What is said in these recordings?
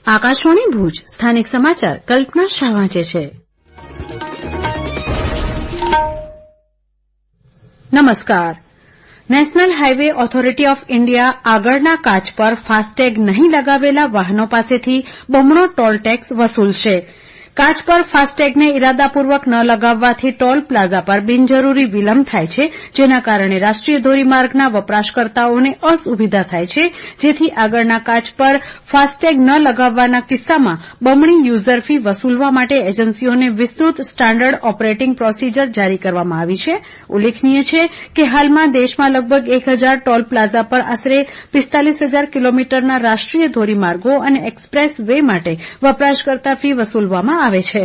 આકાશવાણી ભુજ સ્થાનિક સમાચાર કલ્પના શાહ વાંચે છે. નમસ્કાર. National highway authority of India આગળના કાચ પર ફાસ્ટેગ નહીં લગાવેલા વાહનો પાસેથી બમણો ટોલ ટેક્સ વસૂલશે. કાચ પર ફાસ્ટેગને ઇરાદાપૂર્વક ન લગાવવાથી ટોલ પ્લાઝા પર બિનજરૂરી વિલંબ થાય છે, જેના કારણે રાષ્ટ્રીય ધોરીમાર્ગના વપરાશકર્તાઓને અસુવિધા થાય છે, જેથી આગળના કાચ પર ફાસ્ટેગ ન લગાવવાના કિસ્સામાં બમણી યુઝર ફી વસૂલવા માટે એજન્સીઓને વિસ્તૃત સ્ટાન્ડર્ડ ઓપરેટિંગ પ્રોસિજર જારી કરવામાં આવી છે. ઉલ્લેખનીય છે કે હાલમાં દેશમાં લગભગ 1000 ટોલ પ્લાઝા પર આશરે 45,000 કિલોમીટરના રાષ્ટ્રીય ધોરીમાર્ગો અને એક્સપ્રેસ વે માટે વપરાશકર્તા ફી વસૂલવામાં આવે છે.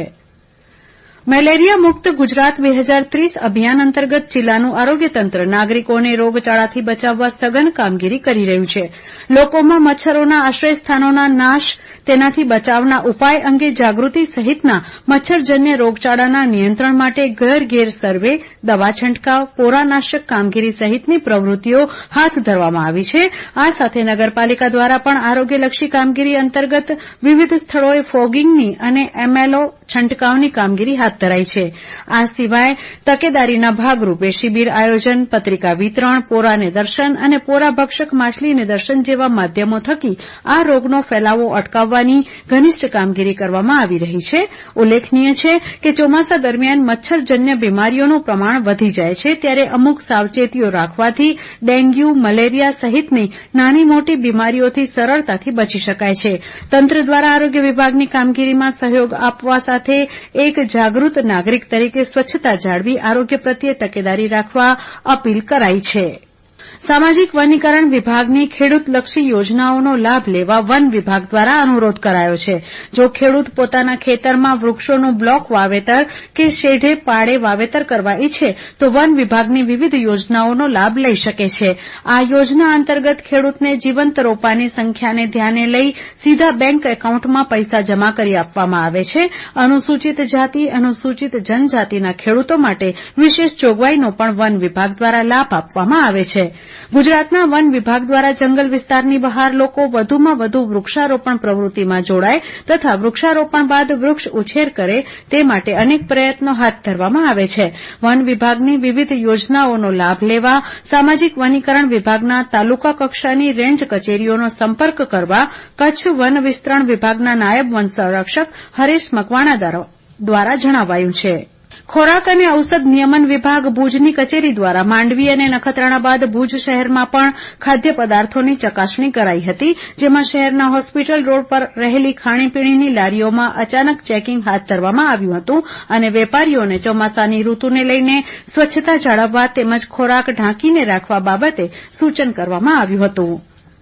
મેલેરિયા મુક્ત ગુજરાત 2030 અભિયાન અંતર્ગત જિલ્લાનું આરોગ્ય તંત્ર નાગરિકોને રોગચાળાથી બચાવવા સઘન કામગીરી કરી રહ્યું છે. લોકોમાં મચ્છરોના આશ્રયસ્થાનોના નાશ, તેનાથી બચાવના ઉપાય અંગે જાગૃતિ સહિતના મચ્છરજન્ય રોગચાળાના નિયંત્રણ માટે ઘર ઘેર સર્વે, દવા છંટકાવ, પોરાનાશક કામગીરી સહિતની પ્રવૃત્તિઓ હાથ ધરવામાં આવી છે. આ સાથે નગરપાલિકા દ્વારા પણ આરોગ્યલક્ષી કામગીરી અંતર્ગત વિવિધ સ્થળોએ ફોગિંગની અને એમએલઓ છંટકાવની કામગીરી હાથ ધરાઈ છે. આ સિવાય તકેદારીના ભાગરૂપે શિબિર આયોજન, પત્રિકા વિતરણ, પોરા નિદર્શન અને પોરા ભક્ષક માછલી નિદર્શન જેવા માધ્યમો થકી આ રોગનો ફેલાવો અટકાવવાની ઘનિષ્ઠ કામગીરી કરવામાં આવી રહી છે. ઉલ્લેખનીય છે કે ચોમાસા દરમિયાન મચ્છરજન્ય બીમારીઓનું પ્રમાણ વધી જાય છે, ત્યારે અમુક સાવચેતીઓ રાખવાથી ડેન્ગ્યુ, મલેરિયા સહિતની નાની મોટી બીમારીઓથી સરળતાથી બચી શકાય છે. તંત્ર દ્વારા આરોગ્ય વિભાગની કામગીરીમાં સહયોગ આપવા સાથે એક જાગૃત નાગરિક તરીકે સ્વચ્છતા જાળવી આરોગ્ય પ્રત્યે તકેદારી રાખવા અપીલ કરાઈ છે. સામાજિક વનીકરણ વિભાગની ખેડૂતલક્ષી યોજનાઓનો લાભ લેવા વન વિભાગ દ્વારા અનુરોધ કરાયો છે. જો ખેડૂત પોતાના ખેતરમાં વૃક્ષોનું બ્લોક વાવેતર કે શેઢે પાડે વાવેતર કરવા ઈચ્છે તો વન વિભાગની વિવિધ યોજનાઓનો લાભ લઈ શકે છે. આ યોજના અંતર્ગત ખેડૂતને જીવંત રોપાની સંખ્યાને ધ્યાને લઈ સીધા બેંક એકાઉન્ટમાં પૈસા જમા કરી આપવામાં આવે છે. અનુસૂચિત જાતિ, અનુસૂચિત જનજાતિના ખેડૂતો માટે વિશેષ જોગવાઈનો પણ વન વિભાગ દ્વારા લાભ આપવામાં આવે છે. ગુજરાતના વન વિભાગ દ્વારા જંગલ વિસ્તારની બહાર લોકો વધુમાં વધુ વૃક્ષારોપણ પ્રવૃત્તિમાં જોડાય તથા વૃક્ષારોપણ બાદ વૃક્ષ ઉછેર કરે તે માટે અનેક પ્રયત્નો હાથ ધરવામાં આવે છે. વન વિભાગની વિવિધ યોજનાઓનો લાભ લેવા સામાજિક વનીકરણ વિભાગના તાલુકા કક્ષાની રેન્જ કચેરીઓનો સંપર્ક કરવા કચ્છ વન વિસ્તરણ વિભાગના નાયબ વન સંરક્ષક હરેશ મકવાણા દ્વારા જણાવાયું છે. ખોરાક અને ઔષધ નિયમન વિભાગ ભુજની કચેરી દ્વારા માંડવી અને નખત્રાણા બાદ ભુજ શહેરમાં પણ ખાદ્ય પદાર્થોની ચકાસણી કરાઈ હતી, જેમાં શહેરના હોસ્પિટલ રોડ પર રહેલી ખાણીપીણીની લારીઓમાં અચાનક ચેકિંગ હાથ ધરવામાં આવ્યું હતું અને વેપારીઓને ચોમાસાની ઋતુને લઈને સ્વચ્છતા જાળવવા તેમજ ખોરાક ઢાંકીને રાખવા બાબતે સૂચન કરવામાં આવ્યું હતું.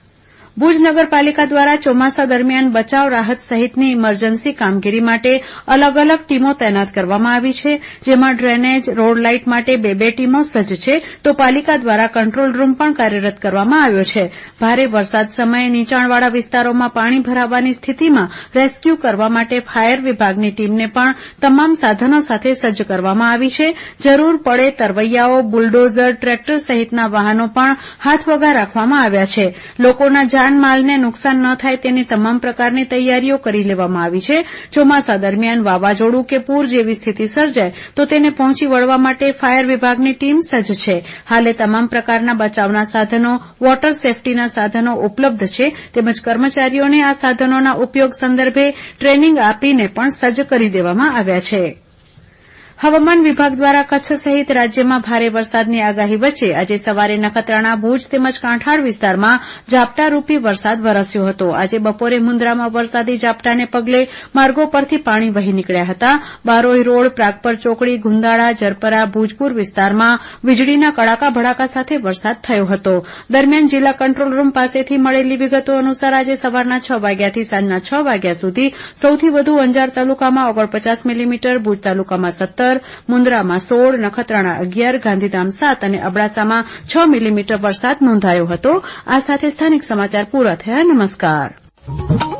ભુજ નગરપાલિકા દ્વારા ચોમાસા દરમિયાન બચાવ રાહત સહિતની ઇમરજન્સી કામગીરી માટે અલગ અલગ ટીમો તૈનાત કરવામાં આવી છે, જેમાં ડ્રેનેજ, રોડ લાઇટ માટે 2 ટીમો સજ્જ છે, તો પાલિકા દ્વારા કંટ્રોલ રૂમ પણ કાર્યરત કરવામાં આવ્યો છે. ભારે વરસાદ સમયે નીચાણવાળા વિસ્તારોમાં પાણી ભરાવાની સ્થિતિમાં રેસ્ક્યુ કરવા માટે ફાયર વિભાગની ટીમને પણ તમામ સાધનો સાથે સજ્જ કરવામાં આવી છે. જરૂર પડે તરવૈયાઓ, બુલડોઝર, ટ્રેક્ટર સહિતના વાહનો પણ હાથવગા રાખવામાં આવ્યા છે. લોકોના જાનમાલને નુકસાન ન થાય તેની તમામ પ્રકારની તૈયારીઓ કરી લેવામાં આવી છે. ચોમાસા દરમિયાન વાવાઝોડું કે પૂર જેવી સ્થિતિ સર્જાય તો તેને પહોંચી વળવા માટે ફાયર વિભાગની ટીમ સજ્જ છે. હાલે તમામ પ્રકારના બચાવના સાધનો, વોટર સેફટીના સાધનો ઉપલબ્ધ છે, તેમજ કર્મચારીઓને આ સાધનોના ઉપયોગ સંદર્ભે ટ્રેનિંગ આપીને પણ સજ્જ કરી દેવામાં આવ્યા છે. હવામાન વિભાગ દ્વારા કચ્છ સહિત રાજ્યમાં ભારે વરસાદની આગાહી વચ્ચે આજે સવારે નખત્રાણા, ભુજ તેમજ કાંઠાળ વિસ્તારમાં ઝાપટારૂપી વરસાદ વરસ્યો હતો. આજે બપોરે મુન્દ્રામાં વરસાદી ઝાપટાને પગલે માર્ગો પરથી પાણી વહી નીકળ્યા હતા. બારોઈ રોડ, પ્રાગપર ચોકડી, ગુંદાળા, જરપરા, ભુજપુર વિસ્તારમાં વીજળીના કડાકા ભડાકા સાથે વરસાદ થયો હતો. દરમિયાન જિલ્લા કંટ્રોલ રૂમ પાસેથી મળેલી વિગતો અનુસાર આજે સવારના 6 વાગ્યાથી સાંજના 6 વાગ્યા સુધી સૌથી વધુ અંજાર તાલુકામાં 49 મિલીમીટર, ભુજ તાલુકામાં 17, મુન્દ્રામાં 16, નખત્રાણા 11, ગાંધીધામ 7 અને અબડાસામાં 6 મિલીમીટર વરસાદ નોંધાયો હતો. આ સાથે સ્થાનિક સમાચાર પૂરા થયા. નમસ્કાર.